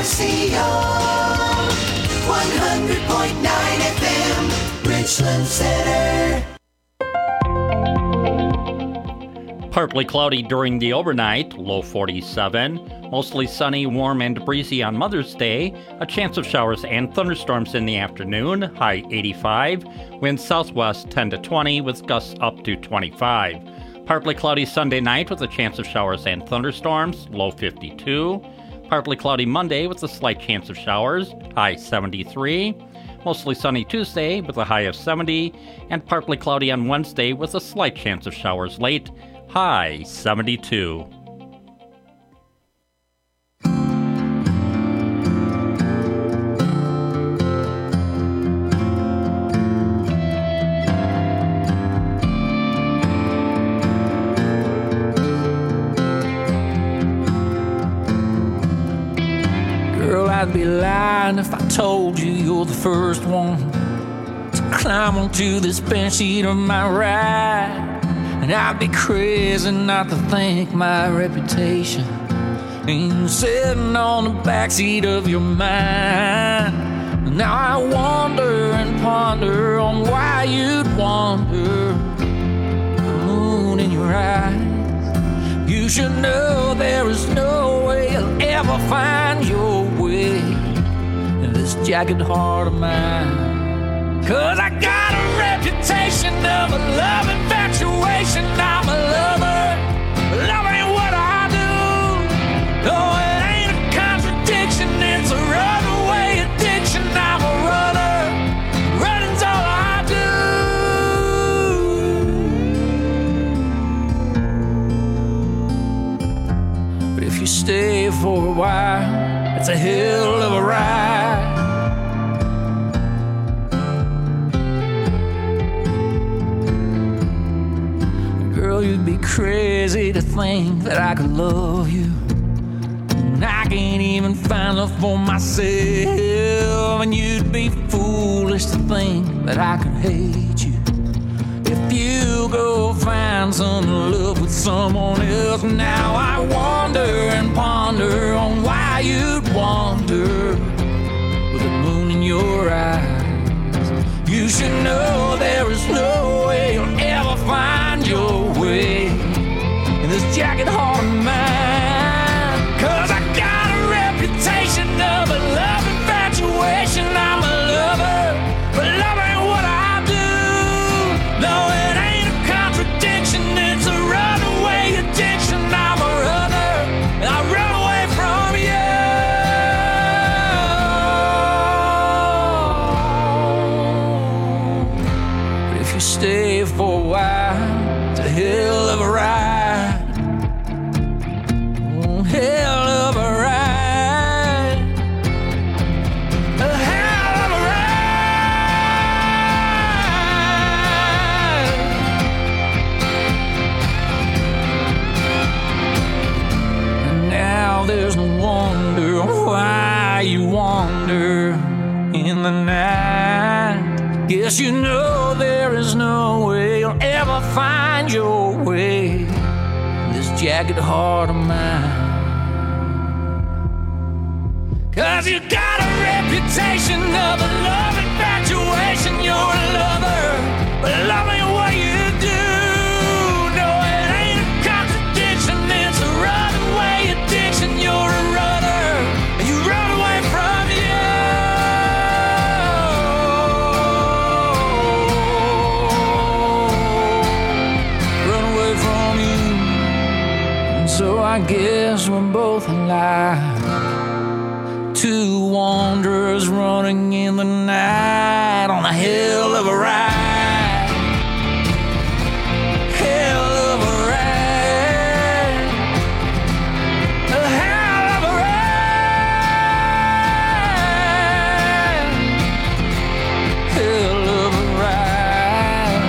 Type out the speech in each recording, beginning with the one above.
100.9 FM, Richland Center. Partly cloudy during the overnight, low 47. Mostly sunny, warm, and breezy on Mother's Day. A chance of showers and thunderstorms in the afternoon, high 85. Winds southwest 10 to 20 with gusts up to 25. Partly cloudy Sunday night with a chance of showers and thunderstorms, low 52. Partly cloudy Monday with a slight chance of showers, high 73. Mostly sunny Tuesday with a high of 70. And partly cloudy on Wednesday with a slight chance of showers late, high 72. I'd be lying if I told you you're the first one to climb onto this bench seat of my ride. And I'd be crazy not to think my reputation ain't sitting on the backseat of your mind. Now I wonder and ponder on why you'd wander the moon in your eyes. You should know there is no way you'll ever find your way in this jagged heart of mine. 'Cause I got a reputation of a love infatuation. I'm a lover, love ain't what I do. No, it ain't a contradiction, it's a runaway addiction. I'm a runner, running's all I do. But if you stay for a while, it's a hell of a ride. Girl, you'd be crazy to think that I could love you. And I can't even find love for myself. And you'd be foolish to think that I could hate you if you go find some love with someone else. Now I wonder and ponder on why you'd wander with the moon in your eyes. You should know there is no way you'll ever find your way in this jagged heart of mine. 'Cause I got a reputation of a love infatuation. I'm a lover, but love ain't what I do. No, it ain't a contradiction, it's a runaway addiction. I'm a runner, and I run away from you. But if you stay for a while, it's a hell of a ride. Oh, hell of a ride. A hell of a ride. And now there's no wonder why you wander in the night. Guess you know there is no way you'll ever find your way in this jagged heart of mine. 'Cause you got a reputation of a love infatuation. You're a lover, but love ain't what you do. No, it ain't a contradiction, it's a runaway addiction. You're a runner, and you run away from you. Run away from you. And so I guess we're both alive. Two wanderers running in the night on a hell of a ride. Hell of a ride. A hell of a ride. Hell of a ride.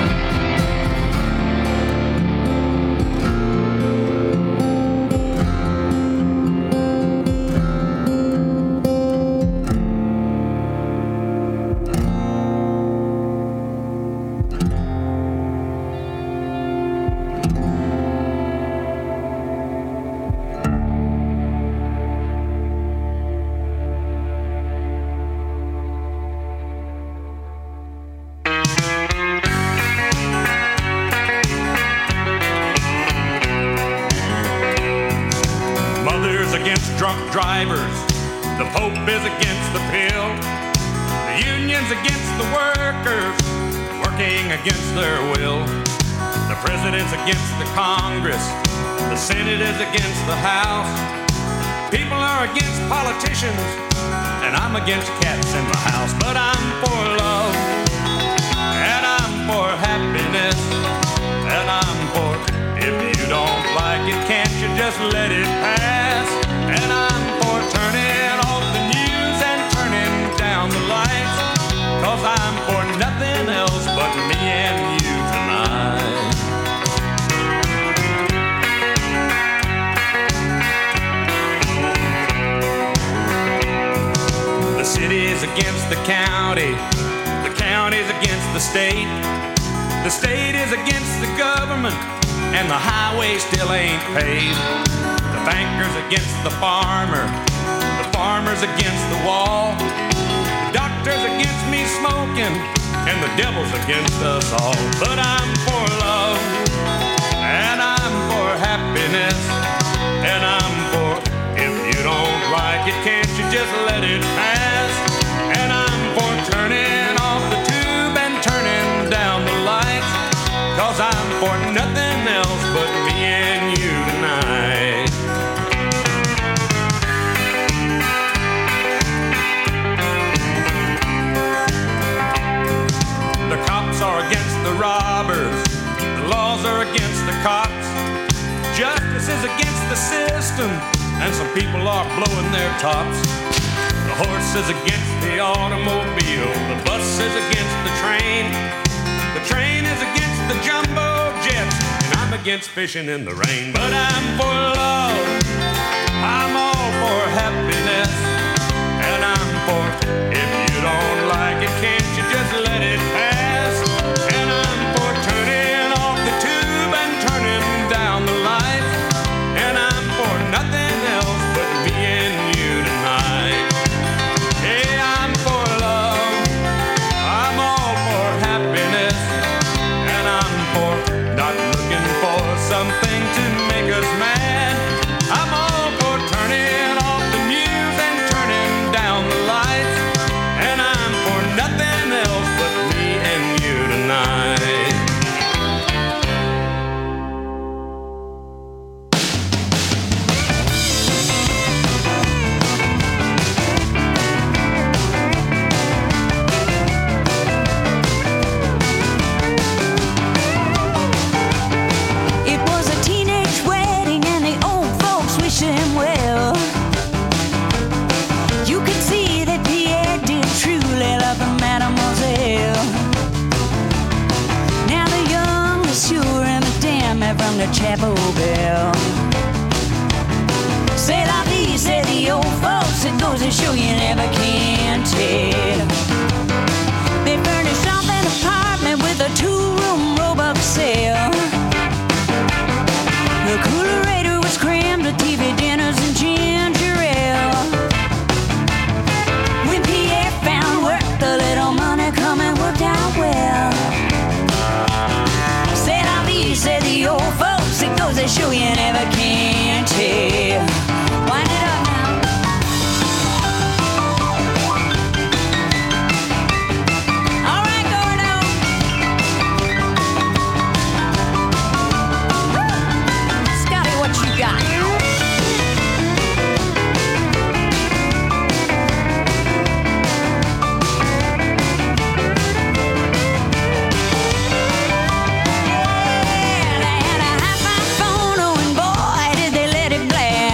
drunk drivers. The Pope is against the pill. The union's against the workers, working against their will. The president's against the Congress. The Senate is against the House. People are against politicians, and I'm against cats in the house. But I'm for love, and I'm for happiness, and I'm for, if you don't like it, can't you just let it pass? And I'm for turning off the news and turning down the lights, 'cause I'm for nothing else but me and you tonight. The city's against the county's against the state is against the government, and the highway still ain't paved. The banker's against the farmer's against the wall. The doctor's against me smoking, and the devil's against us all. But I'm for love, and I'm for happiness, and I'm for, if you don't like it, can't you just let it pass? And I'm for turning off the tube and turning down the lights, 'cause I'm for nothing else but me and you tonight. The cops are against the robbers. The laws are against the cops. Justice is against the system, and some people are blowing their tops. The horse is against the automobile. The bus is against the train. The train is against the jumbo jets, and I'm against fishing in the rain. But I'm for love, I'm all for happiness, and I'm for, if you don't like it, can't you just let it pass? And I'm for turning off the tube and turning down the lights, and I'm for nothing else but me and you tonight. Hey, I'm for love, I'm all for happiness, and I'm for not looking for something to make us mad. I'm all for turning off the news and turning down the lights, and I'm for nothing else but me and you tonight. It was a teenage wedding and the old folks wished him well. You could see that Pierre did truly love the mademoiselle. Now the young, the sure, and the damn have rung the chapel bell. C'est la vie, said the old folks. It goes to show you never can tell. They furnished off an apartment with a 2-room robot sale. The coolerator was crammed with TV dinners and ginger ale. When Pierre found work, the little money coming worked out well. C'est la vie, said the old folks. It goes to show you never can tell. Wind it up now. All right, Gordo. Scotty, what you got? They had a hi-fi phone, oh, and boy, did they let it blast.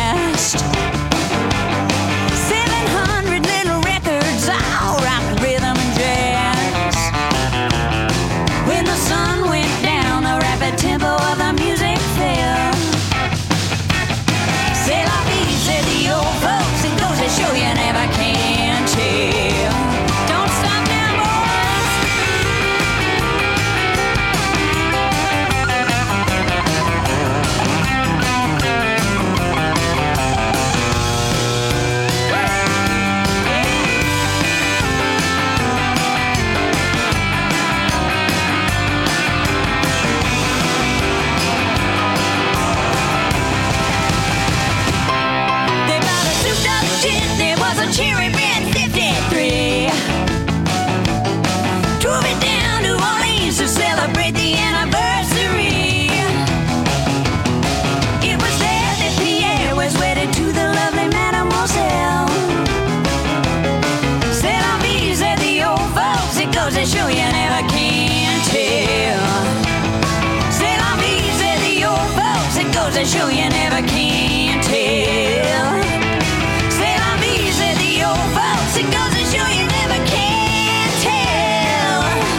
it goes to show you never can tell. C'est la vie, said the old folks. It goes to show you never can tell.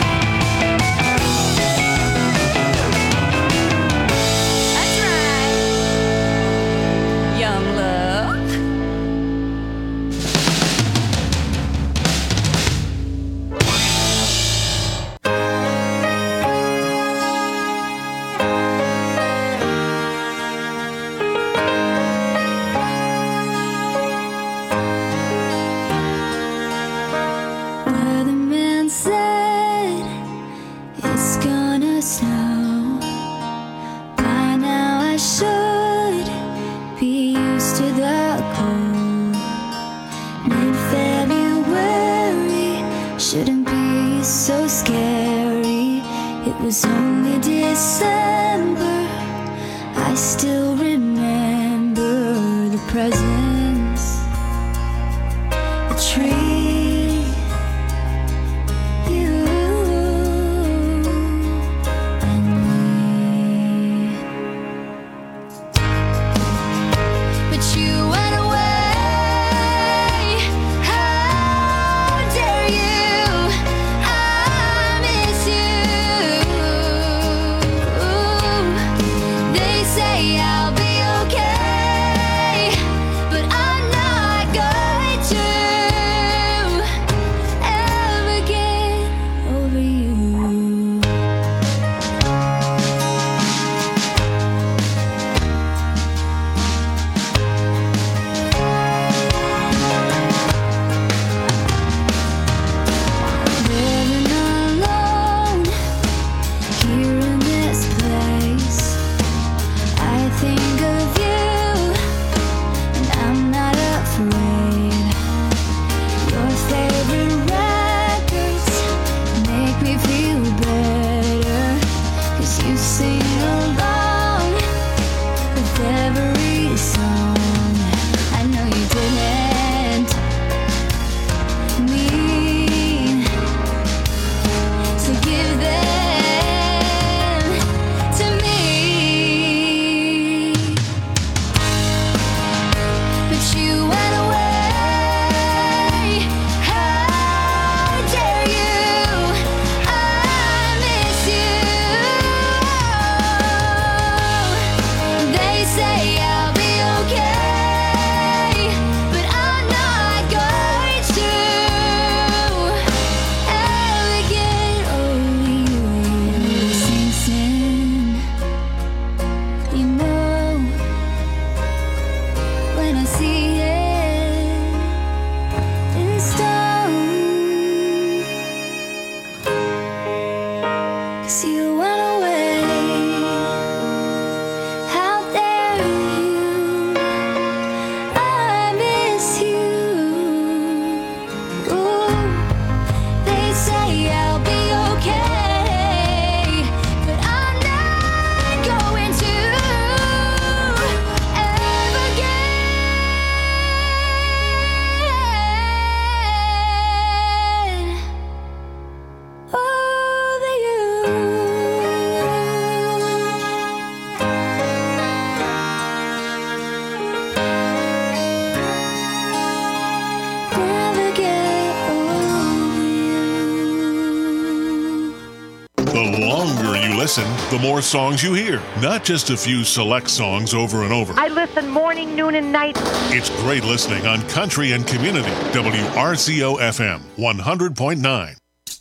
That's right. Young love. Weatherman said it's gonna snow. By now I should be used to the cold. Mid-February shouldn't be so scary. It was only December. I still remember the presents, the tree, you and me. But you went away. How dare you? I miss you. They say I'll be okay, but I'm not going to ever get over you. Living alone here in this place, I think of you and I'm not afraid. Your favorite records make me feel better, 'cause you sing along with every song. I know you didn't mean to give them to me, but you went away. How dare you? I miss you. They say I'll be okay, but I'm not going to ever get over you. Sing, sing. You know, when I see it in stone, 'cause you went away. How dare you? I miss you. Ooh, they say I'll be okay, but I'm not going to ever get over you. Never get over you. The longer you listen, the more songs you hear. Not just a few select songs over and over. I listen morning, noon, and night. It's great listening on Country and Community. WRCO FM 100.9.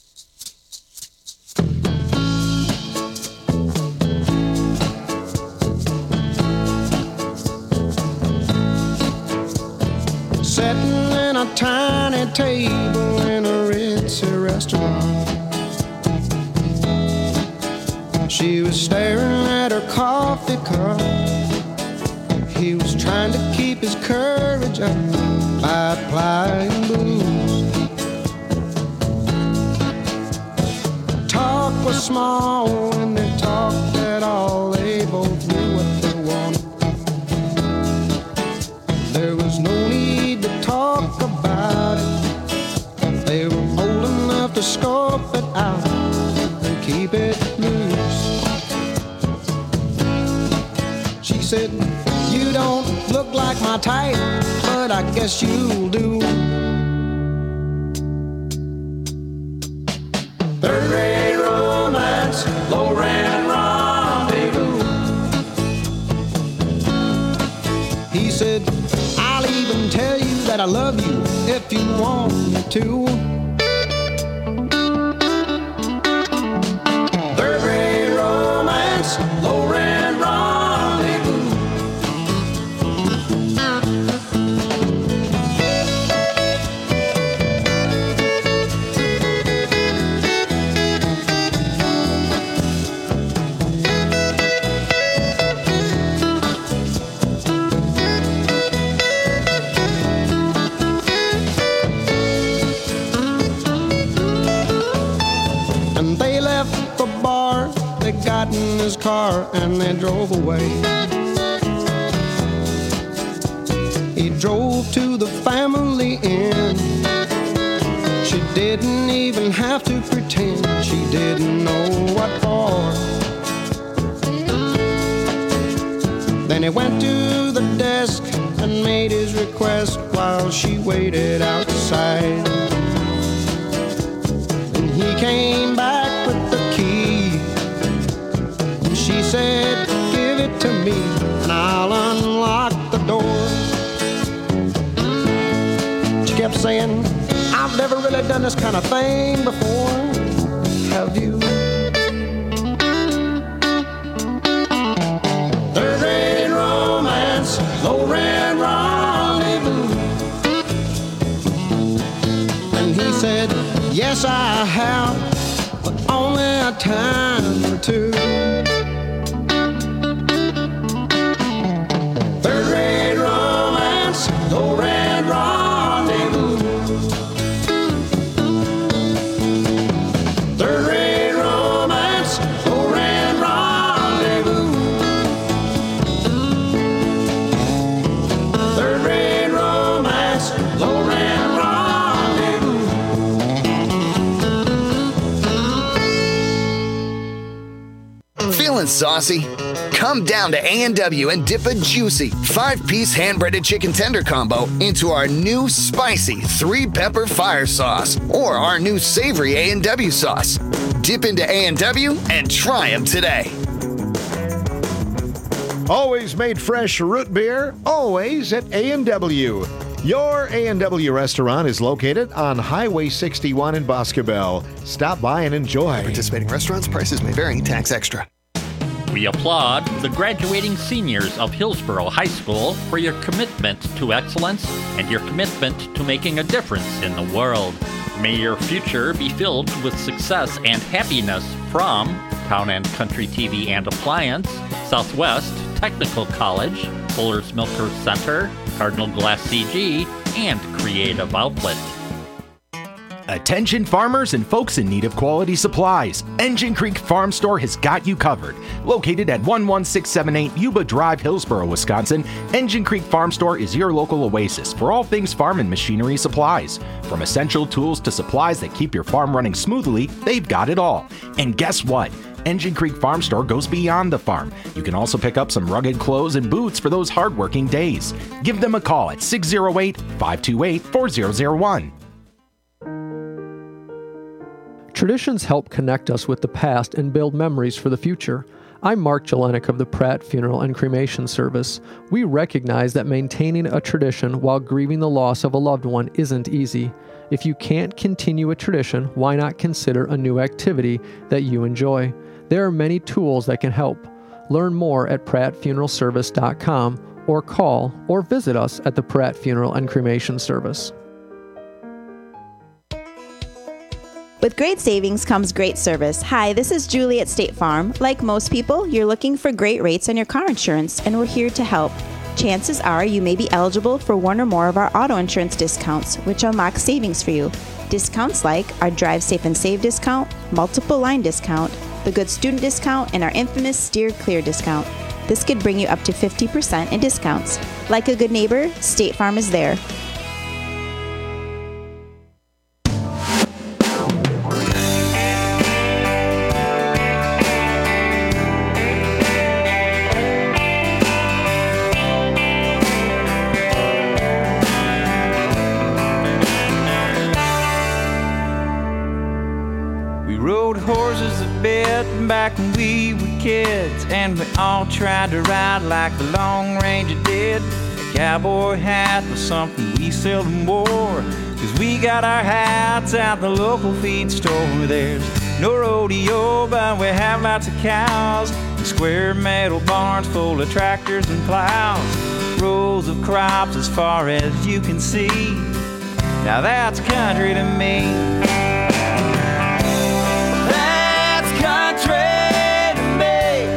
Sitting in a tiny table in a ritzy restaurant. She was staring at her coffee cup. He was trying to keep his courage up by applying booze. Talk was small when they talked at all. They both knew what they wanted. There was no need to talk about it. They were old enough to scope it out and keep it loose. She said, you don't look like my type, but I guess you'll do. Third rate romance, low-rent rendezvous. He said, I'll even tell you that I love you if you want me to. Third rate romance, low-rent rendezvous. And they left the bar, they got in his car and they drove away. He drove to the family inn. She didn't even have to pretend she didn't know what for. Then he went to the desk and made his request while she waited outside. And he came back with the key. She said, give it to me and I'll unlock the door. She kept saying, I've never really done this kind of thing before. Have you? Third rate romance, low rent rendezvous. And he said, yes, I have, but only a time or two. Third rate romance, low rent rendezvous. Third rate romance, low rent rendezvous. Third rate romance, low rent rendezvous. Feeling saucy? Come down to A&W and dip a juicy 5-piece hand-breaded chicken tender combo into our new spicy 3-pepper fire sauce or our new savory A&W sauce. Dip into A&W and try them today. Always made fresh root beer, always at A&W. Your A&W restaurant is located on Highway 61 in Boscobel. Stop by and enjoy. Participating restaurants, prices may vary, tax extra. We applaud the graduating seniors of Hillsborough High School for your commitment to excellence and your commitment to making a difference in the world. May your future be filled with success and happiness from Town and Country TV and Appliance, Southwest Technical College, Fuller's Milker Center, Cardinal Glass CG, and Creative Outlet. Attention farmers and folks in need of quality supplies. Engine Creek Farm Store has got you covered. Located at 11678 Yuba Drive, Hillsborough, Wisconsin, Engine Creek Farm Store is your local oasis for all things farm and machinery supplies. From essential tools to supplies that keep your farm running smoothly, they've got it all. And guess what? Engine Creek Farm Store goes beyond the farm. You can also pick up some rugged clothes and boots for those hardworking days. Give them a call at 608-528-4001. Traditions help connect us with the past and build memories for the future. I'm Mark Jelenik of the Pratt Funeral and Cremation Service. We recognize that maintaining a tradition while grieving the loss of a loved one isn't easy. If you can't continue a tradition, why not consider a new activity that you enjoy? There are many tools that can help. Learn more at prattfuneralservice.com or call or visit us at the Pratt Funeral and Cremation Service. With great savings comes great service. Hi, this is Julie at State Farm. Like most people, you're looking for great rates on your car insurance, and we're here to help. Chances are you may be eligible for one or more of our auto insurance discounts, which unlock savings for you. Discounts like our Drive Safe and Save discount, multiple line discount, the Good Student discount, and our infamous Steer Clear discount. This could bring you up to 50% in discounts. Like a good neighbor, State Farm is there. and we all tried to ride like the Long Ranger did. A cowboy hat was something we seldom wore, 'cause we got our hats at the local feed store. There's no rodeo, but we have lots of cows, and square metal barns full of tractors and plows, rows of crops as far as you can see. Now that's country to me. That's country to me.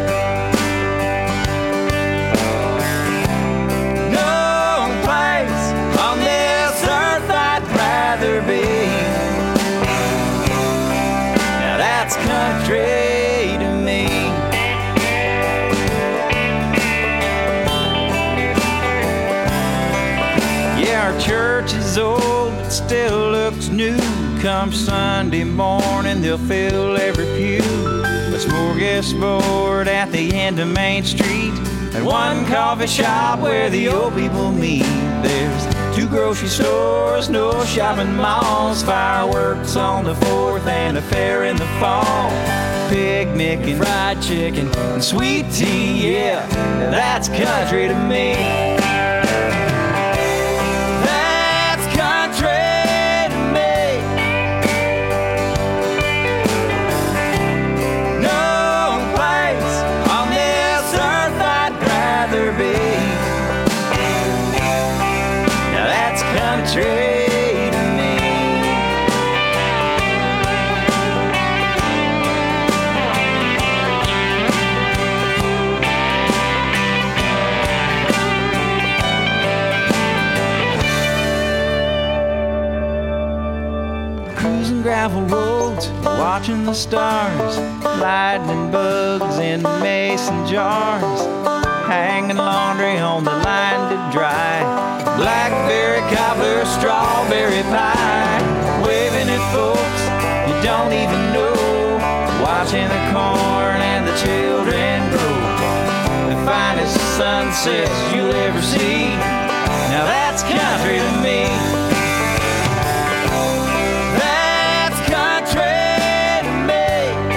No place on this earth I'd rather be. Now that's country to me. Yeah, our church is old, but still looks new. Come Sunday morning, they'll fill every pew. A smorgasbord at the end of Main Street, and one coffee shop where the old people meet. There's 2 grocery stores, no shopping malls, fireworks on the 4th and a fair in the fall. Picnic and fried chicken and sweet tea, yeah, that's country to me. That's country to me. No place on this earth I'd rather be. Now that's country to me. Cruising gravel roads, watching the stars, lightning bugs in mason jars, hanging laundry on the line to dry, blackberry cobbler, strawberry pie, waving at folks you don't even know, watching the corn and the children grow, the finest sunsets you'll ever see. Now that's country to me. That's country to me.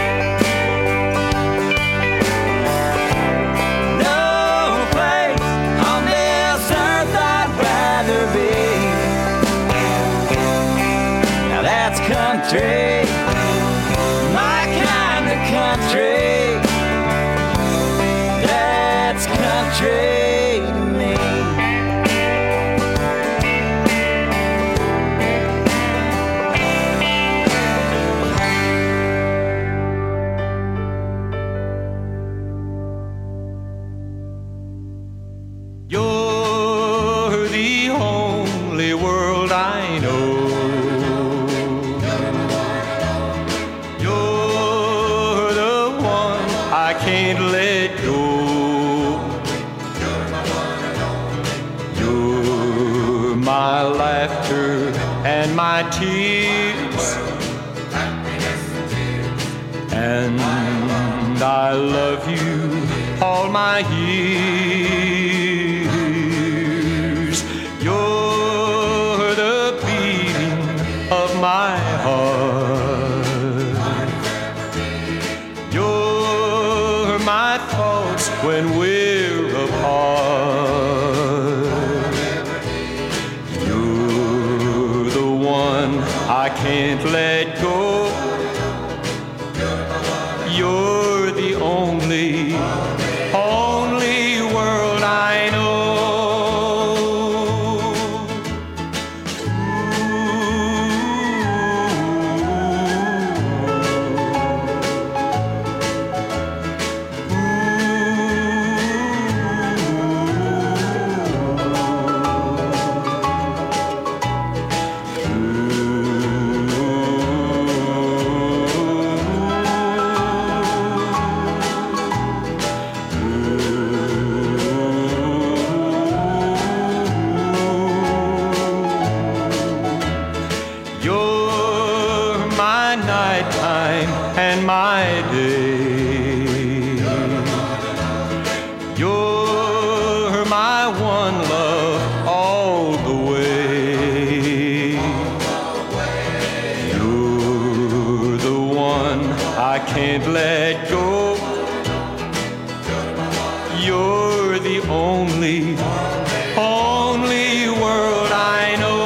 No place on this earth I'd rather be. Now that's country, my kind of country. That's country to me. You're the only world I know. You're the one I can't let go. You're my laughter and my tears, and I love you all my years. You're the beating of my heart. You're my thoughts when we're apart. You're the one I can't let go. You're the only world I know. You're my nighttime and my day. You're my one love all the way. You're the one I can't let go. the only world I know.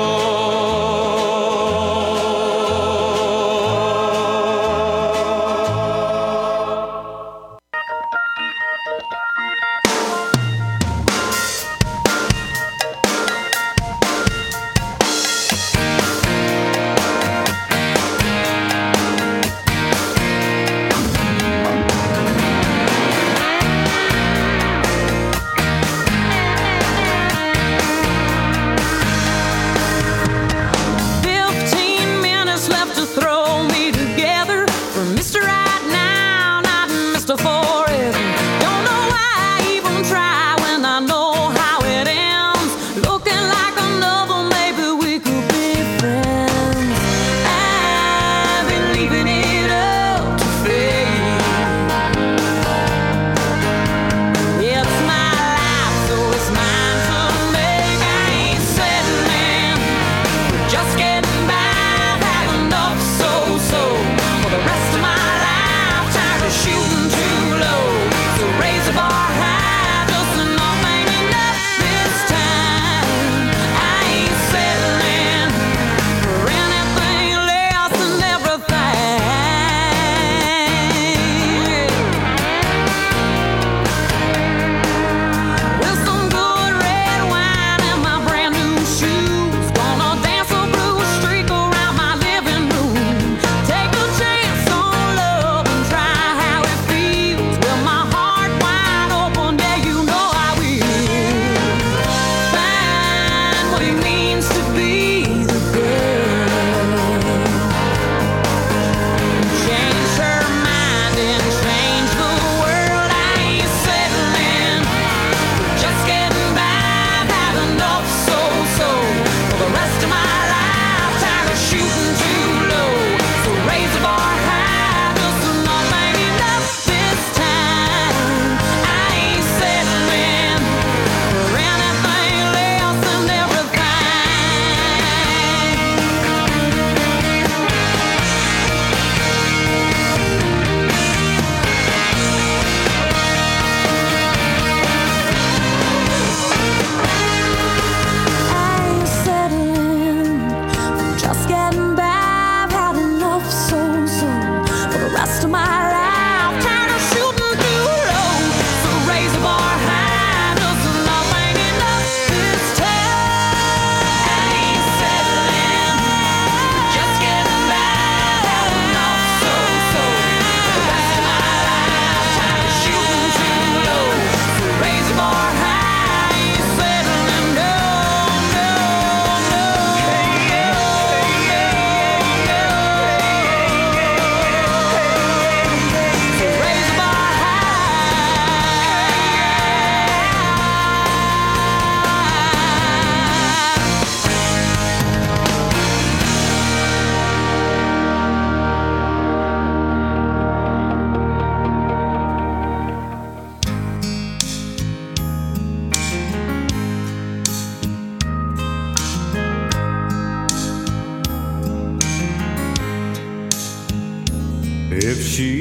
If she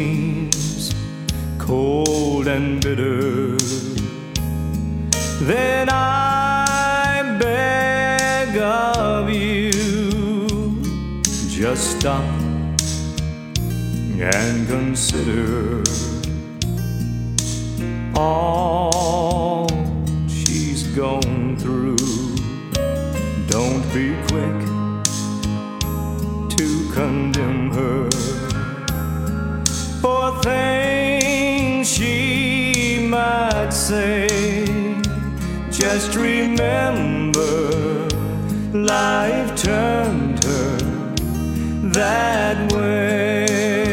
seems cold and bitter, then I beg of you, just stop and consider all she's gone through. Don't be quick to condemn her for things she might say. Just remember, life turned her that way.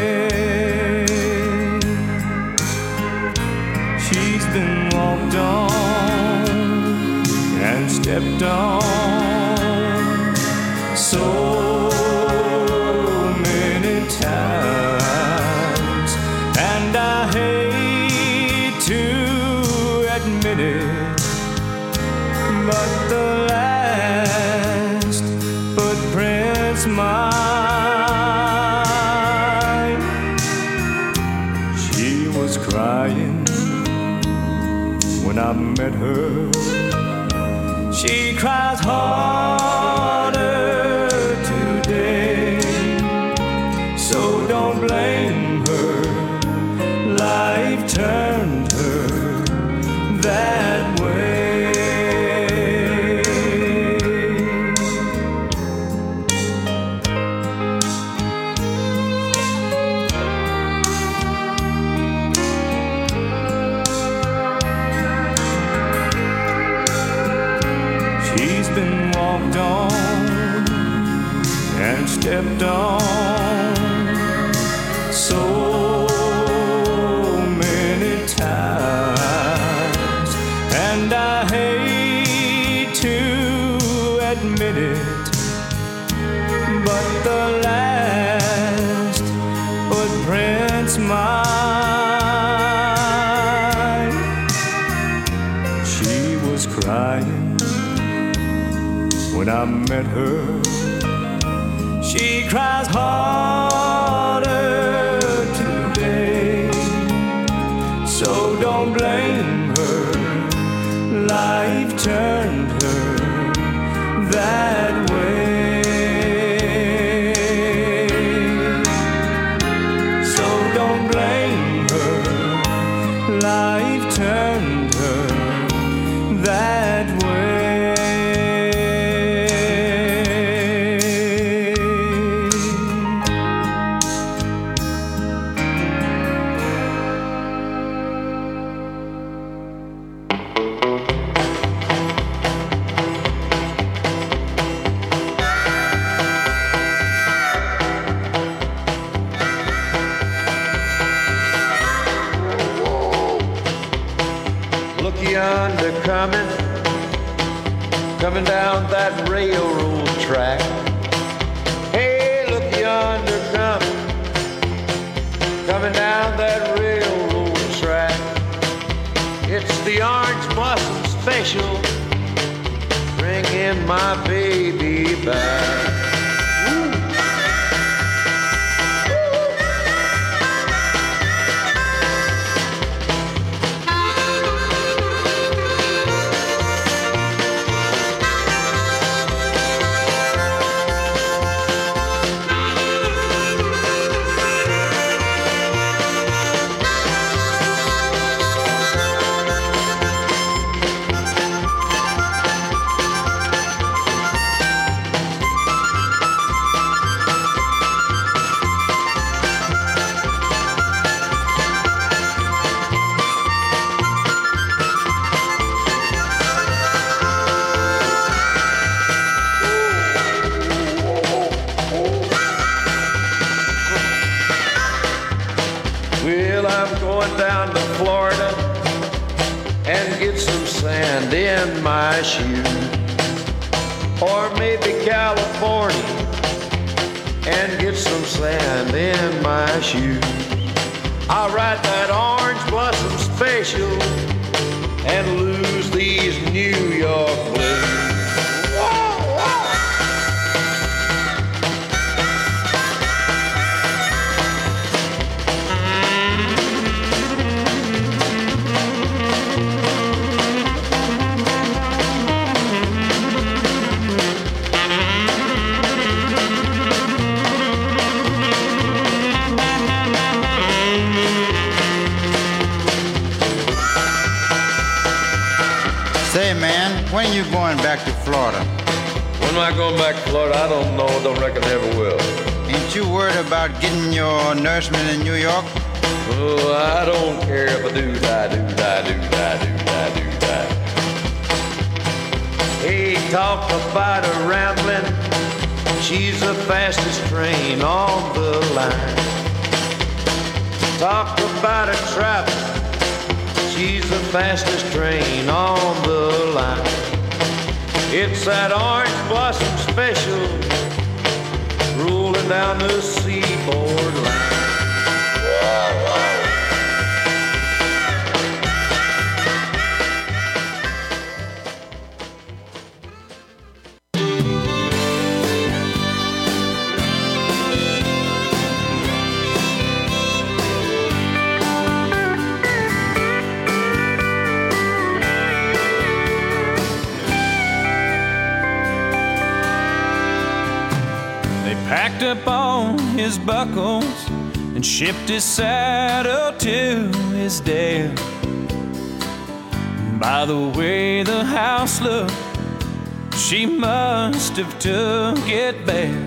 She's been walked on and stepped on so many times, and I hate to admit it, but the last footprints mine. She was crying when I I met her. She cries harder today, so don't blame her. Life turned her that way. She's been walked on and stepped on so many times, and I hate to admit it, but the last footprints mine. She was crying when I met her. She cries harder today, so don't blame her. Life turned her that way. So don't blame her. Life turned her that way. Look yonder coming down that railroad track. Hey, look yonder coming down that railroad track. It's the Orange Blossom Special, bringing my baby back. Well, I'm going down to Florida and get some sand in my shoes. Or maybe California and get some sand in my shoes. I'll ride that Orange Blossom Special and lose these New York blues. Say, man, when are you going back to Florida? When am I going back to Florida? I don't know. Don't reckon I ever will. Ain't you worried about getting your nourishment in New York? Oh, I don't care if I do die. Hey, talk about a rambling. She's the fastest train on the line. Talk about a traveling. She's the fastest train on the line. It's that Orange Blossom Special rolling down the seaboard line. strip on his buckles and shipped his saddle to his dad. By the way the house looked, she must have took it bad.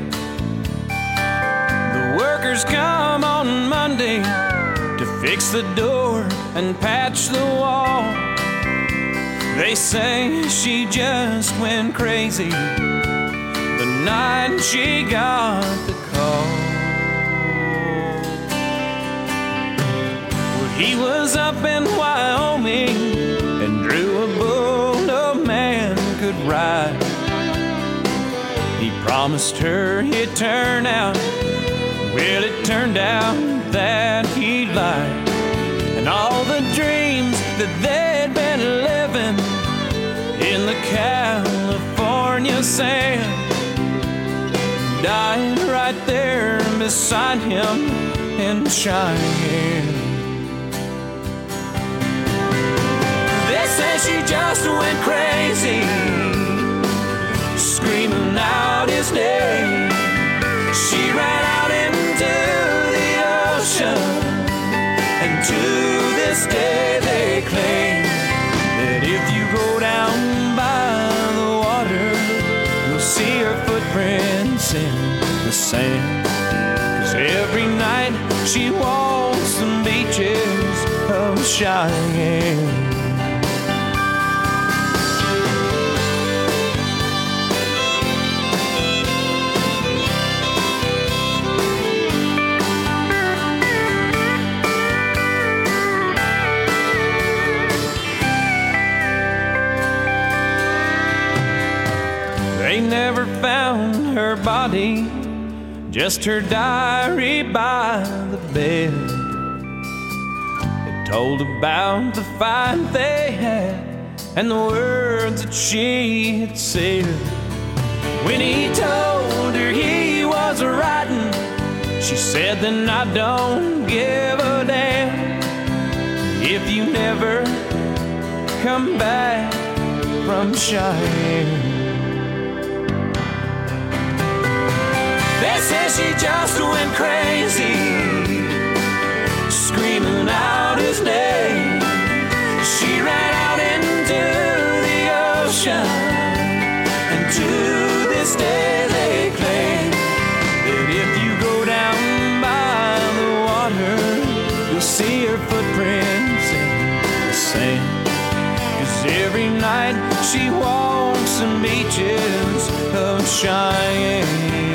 The workers come on Monday to fix the door and patch the wall. They say she just went crazy the night she got the call. Well, he was up in Wyoming and drew a bull no man could ride. He promised her he'd turn out. Well, it turned out that he lied. And all the dreams that they'd been living in the California sand died right there beside him in Cheyenne. They say she just went crazy, screaming out his name. She ran out into the ocean, and to this day they claim that if you go down by the water, you'll see her footprints in the sand. 'Cause every night she walks the beaches of Cheyenne. They never found her body, just her diary by the bed. It told about the fight they had and the words that she had said. When he told her he was writing, she said, then I don't give a damn if you never come back from Cheyenne. They say she just went crazy, screaming out his name. She ran out into the ocean, and to this day they claim that if you go down by the water, you'll see her footprints in the sand. 'Cause every night she walks the beaches of Cheyenne.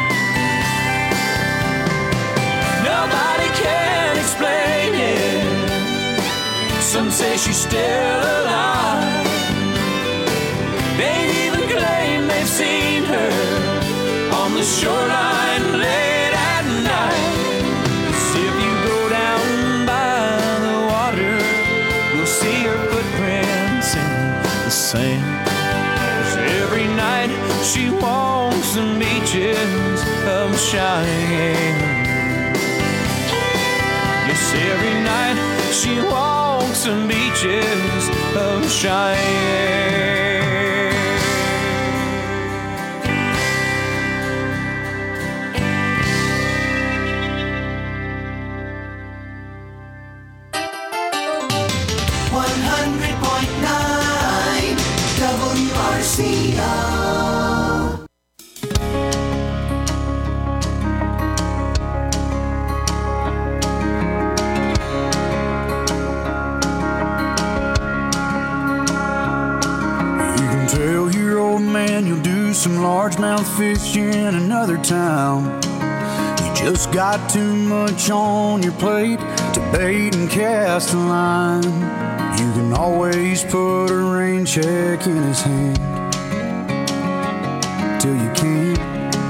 Nobody can explain it. Some say she's still alive. They even claim they've seen her on the shoreline late at night. 'Cause if you go down by the water, you'll see her footprints in the sand. 'Cause every night she walks the beaches of Cheyenne. Every night she walks the beaches of Cheyenne. 100.9 WRCO. You'll do some largemouth fishing in another town. You just got too much on your plate to bait and cast a line. You can always put a rain check in his hand till you can't.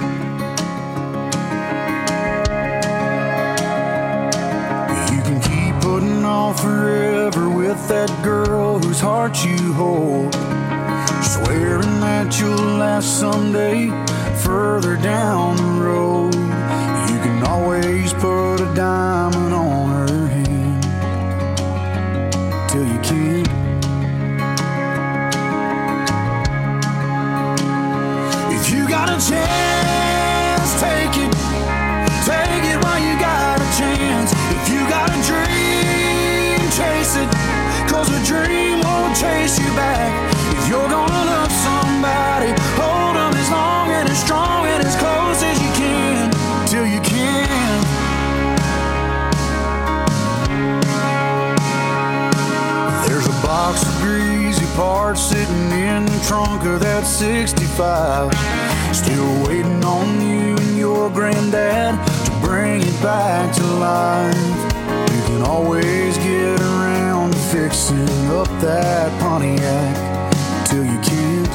You can keep putting off forever with that girl whose heart you hold, swearing that you'll last someday further down the road. You can always put a diamond on her hand till you can't. If you got a chance, take it. apart, sitting in the trunk of that 65. Still waiting on you and your granddad to bring it back to life. You can always get around to fixing up that Pontiac till you can't.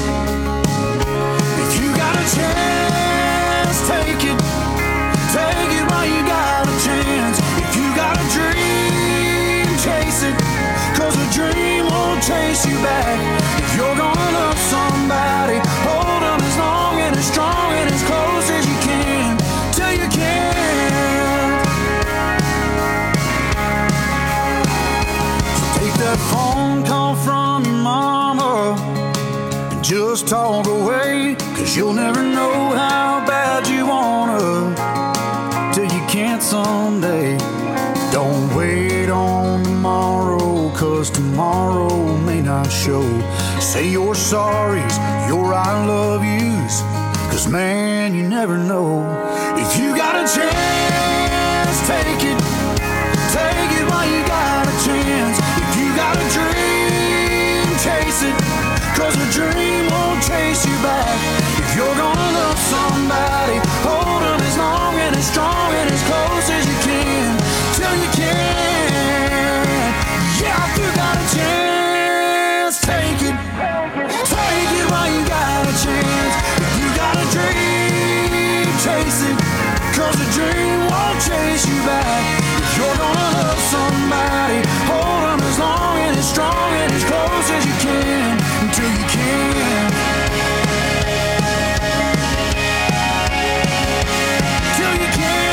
If you got a chance, take it. Take it while you got a chance. If you got a dream, chase it. Cause a dream won't chase you back. If you're gonna love somebody, hold them as long and as strong and as close as you can, till you can't. So take that phone call from your mama and just talk away. Cause you'll never know how bad you wanna till you can't someday. Don't wait on tomorrow, cause tomorrow may not show. Say your sorries, your I love yous, cause man, you never know. If you got a chance, take it. Take it while you got a chance. If you got a dream, chase it. Cause a dream won't chase you back. If you're gonna love somebody, hold them as long and as strong and as close as you can, till you can. Yeah, if you got a chance, take it. Take it while you got a chance. If you got a dream, chase it. Cause a dream won't chase you back. If you're gonna love somebody, hold them as long and as strong and as close as you can, until you can. Till you can.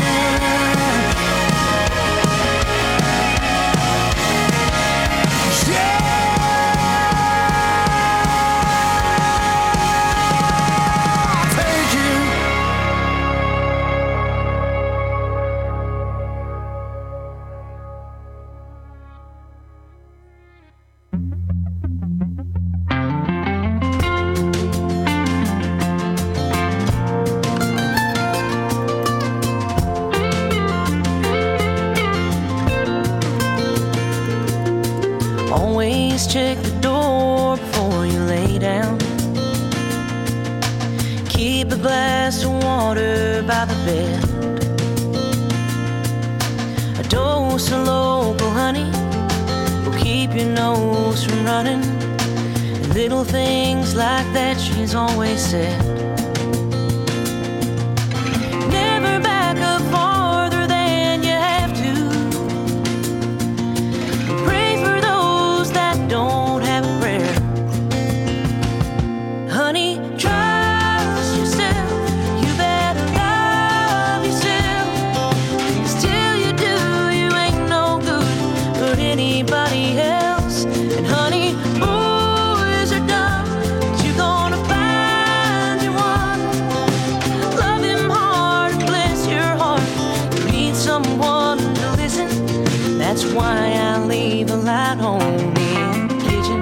Always check the door before you lay down. Keep a glass of water by the bed. A dose of local honey will keep your nose from running. And little things like that she's always said. Never back up farther than you have to. Pray for those that don't have a prayer. Honey, trust yourself. You better love yourself. 'Cause till you do, you ain't no good for anybody else. And honey, boys are dumb, but you're gonna find you one. Love him hard and bless your heart. You need someone to listen. That's why I leave a light on in the kitchen.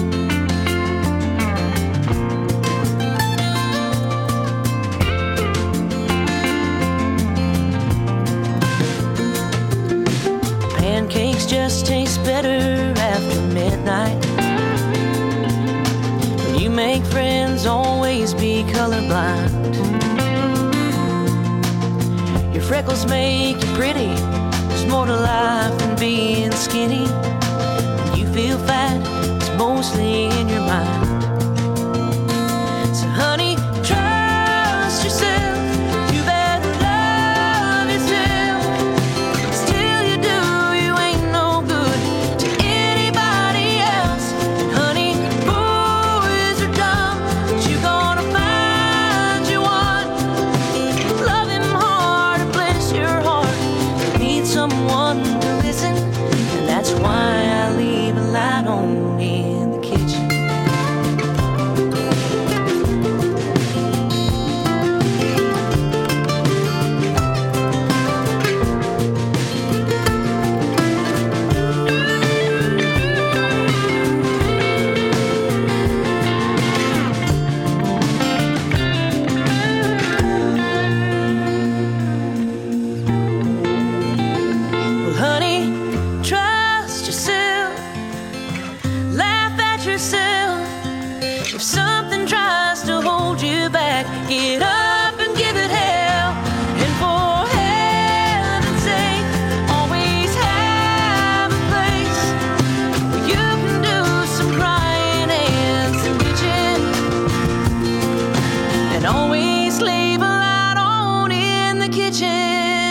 Pancakes just taste better after midnight. When you make friends, always be colorblind. Your freckles make you pretty. There's more to life than being skinny. When you feel fat, it's mostly in your mind. So honey, trust yourself. You better love yourself. 'Cause till you do, you ain't no good to anybody else. And honey, boys are dumb, but you're gonna find you one. Love him hard and bless your heart. You need someone to listen, and that's why I leave a light on in the kitchen. If something tries to hold you back, get up and give it hell. And for heaven's sake, always have a place where you can do some crying and some bitching, and always leave a light on in the kitchen.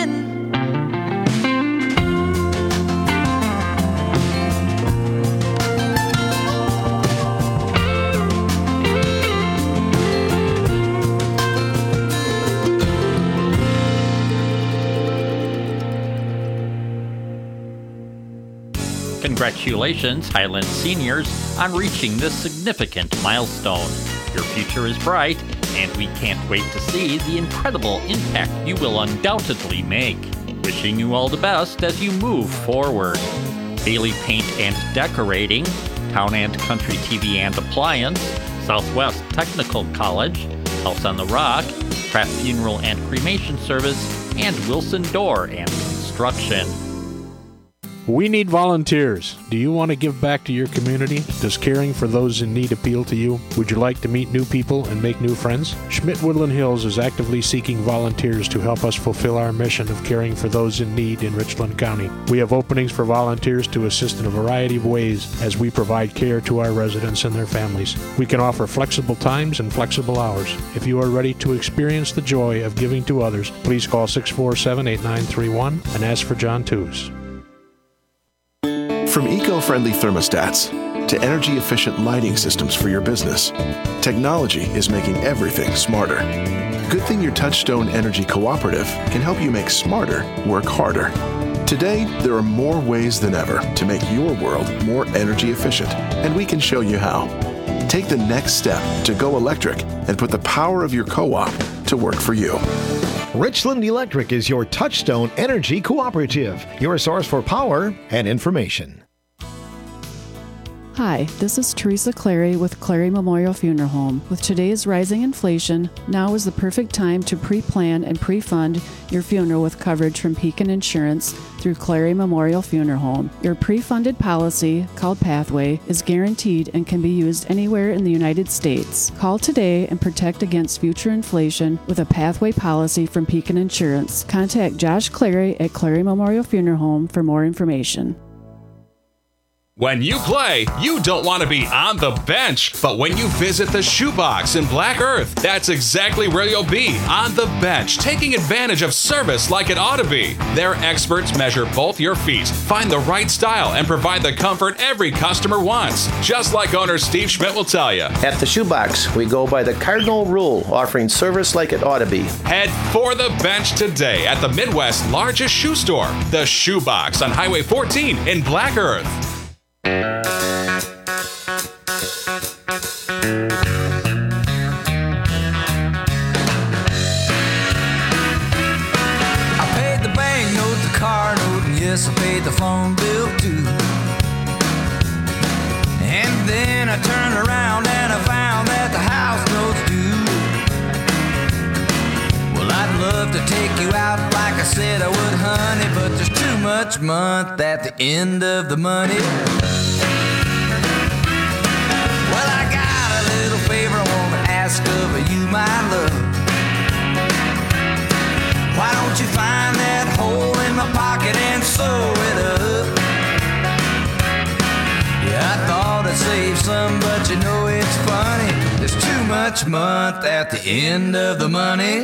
Congratulations, Highland seniors, on reaching this significant milestone. Your future is bright, and we can't wait to see the incredible impact you will undoubtedly make. Wishing you all the best as you move forward. Bailey Paint and Decorating, Town and Country TV and Appliance, Southwest Technical College, House on the Rock, Pratt Funeral and Cremation Service, and Wilson Door and Construction. We need volunteers. Do you want to give back to your community? Does caring for those in need appeal to you? Would you like to meet new people and make new friends? Schmidt Woodland Hills is actively seeking volunteers to help us fulfill our mission of caring for those in need in Richland County. We have openings for volunteers to assist in a variety of ways as we provide care to our residents and their families. We can offer flexible times and flexible hours. If you are ready to experience the joy of giving to others, please call 647-8931 and ask for John Tews. From eco-friendly thermostats to energy-efficient lighting systems for your business, technology is making everything smarter. Good thing your Touchstone Energy Cooperative can help you make smarter work harder. Today, there are more ways than ever to make your world more energy efficient, and we can show you how. Take the next step to go electric and put the power of your co-op to work for you. Richland Electric is your Touchstone Energy Cooperative, your source for power and information. Hi, this is Teresa Clary with Clary Memorial Funeral Home. With today's rising inflation, now is the perfect time to pre-plan and pre-fund your funeral with coverage from Pekin Insurance through Clary Memorial Funeral Home. Your pre-funded policy, called Pathway, is guaranteed and can be used anywhere in the United States. Call today and protect against future inflation with a Pathway policy from Pekin Insurance. Contact Josh Clary at Clary Memorial Funeral Home for more information. When you play, you don't want to be on the bench, but when you visit the Shoebox in Black Earth, that's exactly where you'll be, on the bench, taking advantage of service like it ought to be. Their experts measure both your feet, find the right style, and provide the comfort every customer wants, just like owner Steve Schmidt will tell you. At the Shoebox, we go by the cardinal rule, offering service like it ought to be. Head for the bench today at the Midwest's largest shoe store, the Shoebox on Highway 14 in Black Earth. Yes, I paid the phone bill too. And then I turned around and I found that the house note's due. Well, I'd love to take you out like I said I would, honey, but there's too much month at the end of the money. Well, I got a little favor I want to ask of you, my love. Why don't you find that hole in my pocket and sew it up? Yeah, I thought I'd save some, but you know it's funny. There's too much month at the end of the money.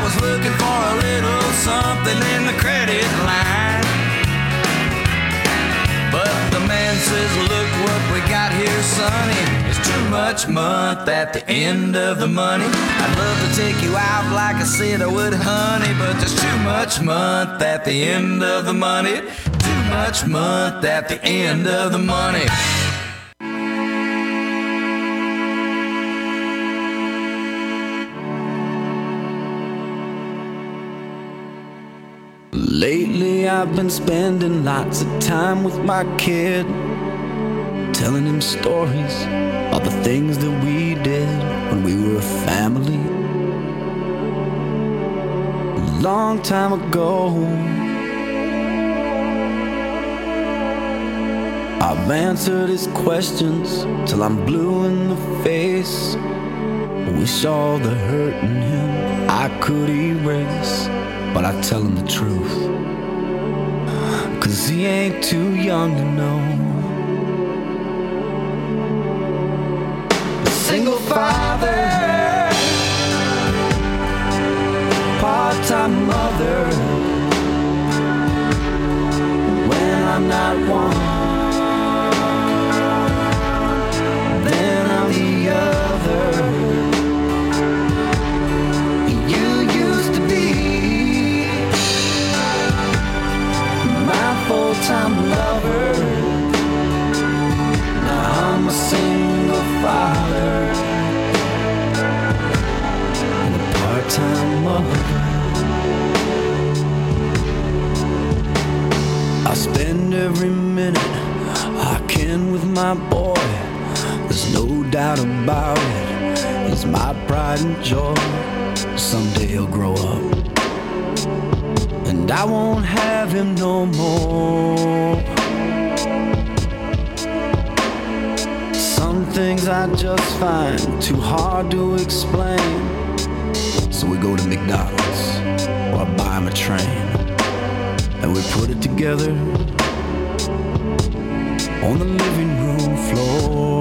was looking for a little something in the credit line. But the man says, look what we got here, sonny. It's too much month at the end of the money. I'd love to take you out like I said I would, honey, but there's too much month at the end of the money. Too much month at the end of the money. Lately I've been spending lots of time with my kid, telling him stories of the things that we did when we were a family. A long time ago, I've answered his questions till I'm blue in the face. Wish all the hurt in him I could erase, but I tell him the truth, 'cause he ain't too young to know. A single father, part-time mother, when I'm not one, then I'm the other. Full-time lover, now I'm a single father and a part-time mother. I spend every minute I can with my boy. There's no doubt about it, he's my pride and joy. Someday he'll grow up and I won't have him no more. Some things I just find too hard to explain, so we go to McDonald's or I buy him a train, and we put it together on the living room floor.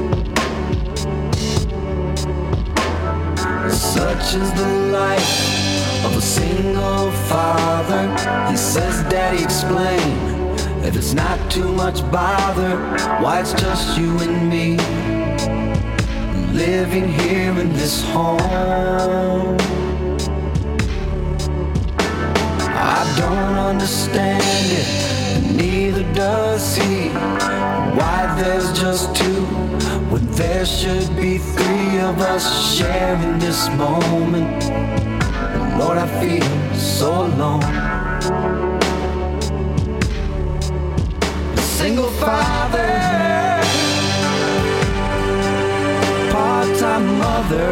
Such is the life of a single father. He says, Daddy, explain if it's not too much bother, why it's just you and me living here in this home. I don't understand it, neither does he, why there's just two when there should be three of us sharing this moment. Lord, I feel so alone. A single father, part-time mother,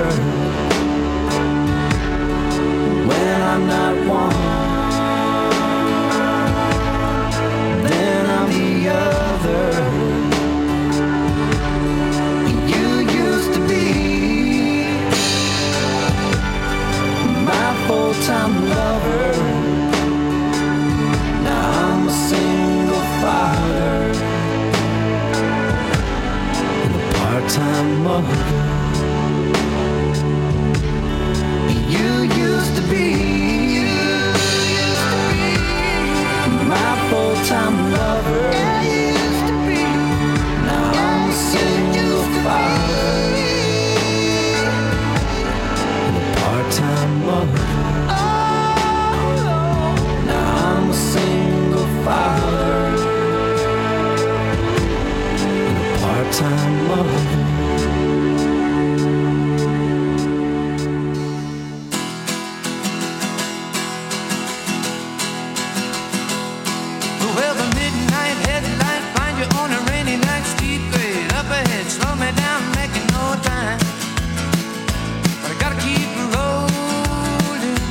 when I'm not one, then I'm the other. You used to be my full-time lover, now I'm a single father and a part-time mother. You used to be my full-time lover, now I'm a single father and a part-time mother. Now I'm a single father and a part-time mother. Well, the midnight headlight find you on a rainy night, steep grade up ahead, slow me down, making no time. But I gotta keep rolling.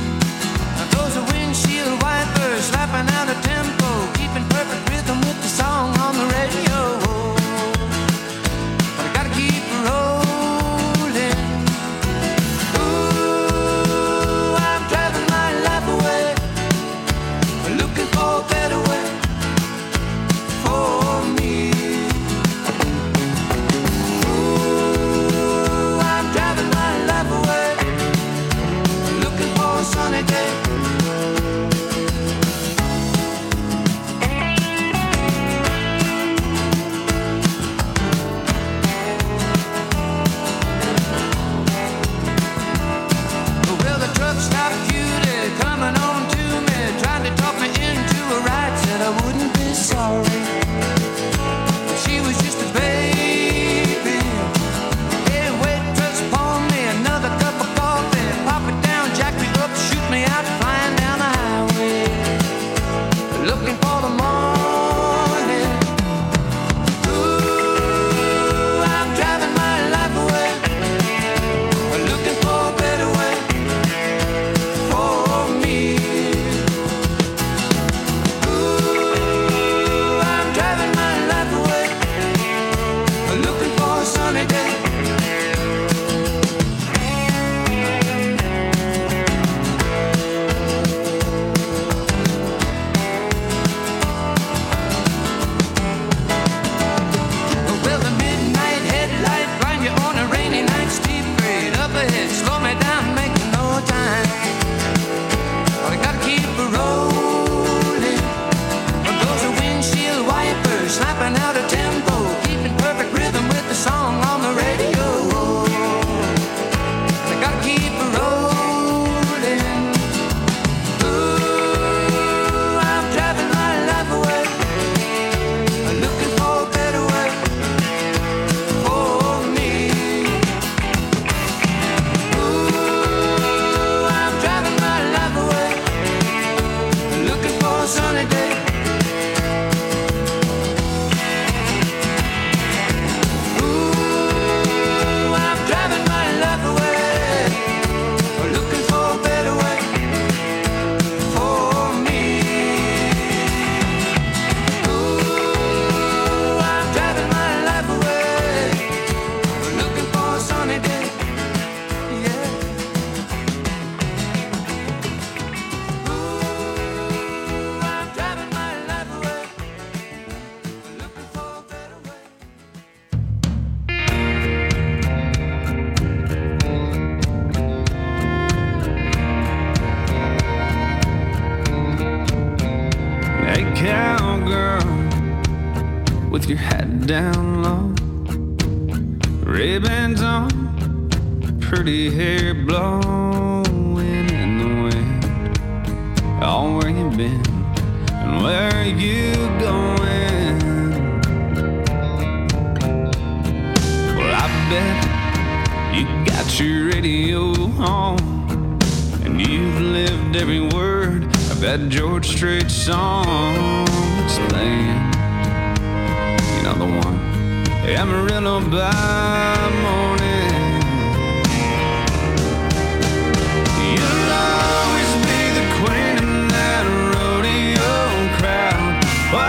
with your hat down low, Ray-Bans on, pretty hair blowing in the wind. Oh, where you been and where are you going? Well, I bet you got your radio on and you've lived every word of that George Strait song that's playing. You know the one, Amarillo by morning.